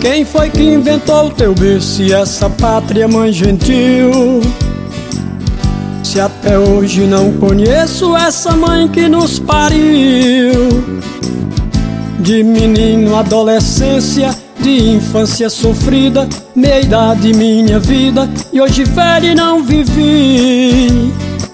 Quem foi que inventou o teu berço e essa pátria, mãe gentil? Se até hoje não conheço essa mãe que nos pariu. De menino, adolescência, de infância sofrida, meia-idade minha vida, e hoje velho e não vivi.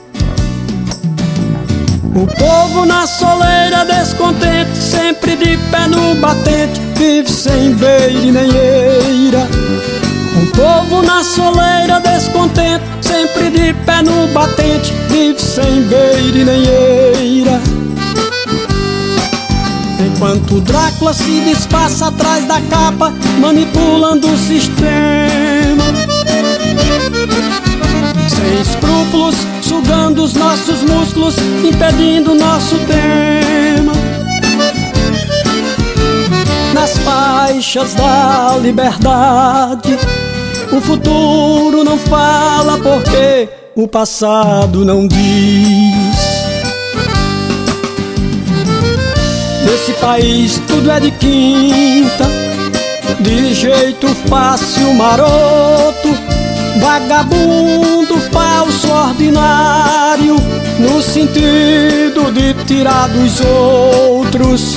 O povo na soleira descontente, sempre de pé no batente, vive sem beira e nem eira. O povo na soleira descontente, sempre de pé no batente, vive sem beira e nem eira. Enquanto Drácula se disfarça atrás da capa, manipulando o sistema, sem escrúpulos, sugando os nossos músculos, impedindo nosso tema. Nas faixas da liberdade, o futuro não fala porque o passado não diz. Nesse país tudo é de quinta, de jeito fácil, maroto, vagabundo, falso, ordinário, no sentido de tirar dos outros.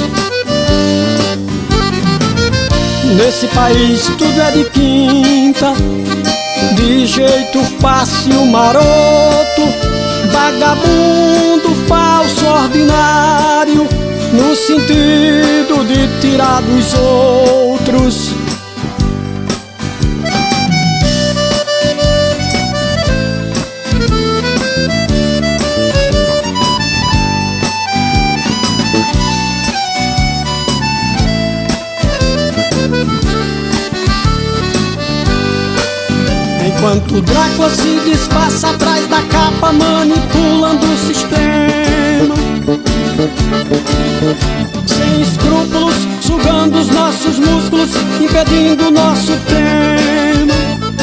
Nesse país tudo é de quinta, de jeito fácil, maroto, vagabundo, falso, ordinário, no sentido de tirar dos outros. Enquanto Drácula se disfarça atrás da capa, manipulando o sistema, sem escrúpulos, sugando os nossos músculos, impedindo o nosso tema.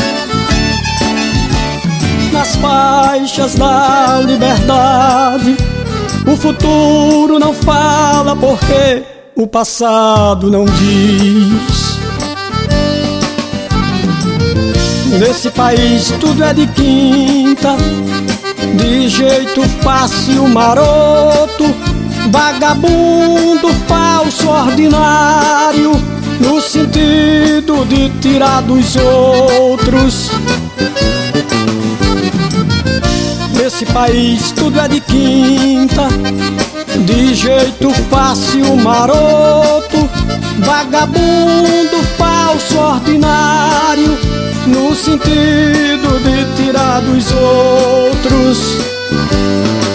Nas faixas da liberdade, o futuro não fala porque o passado não diz. Nesse país tudo é de quinta, de jeito fácil, maroto, vagabundo, falso, ordinário, no sentido de tirar dos outros. Nesse país tudo é de quinta, de jeito fácil, maroto, vagabundo, falso, ordinário, no sentido de tirar dos outros.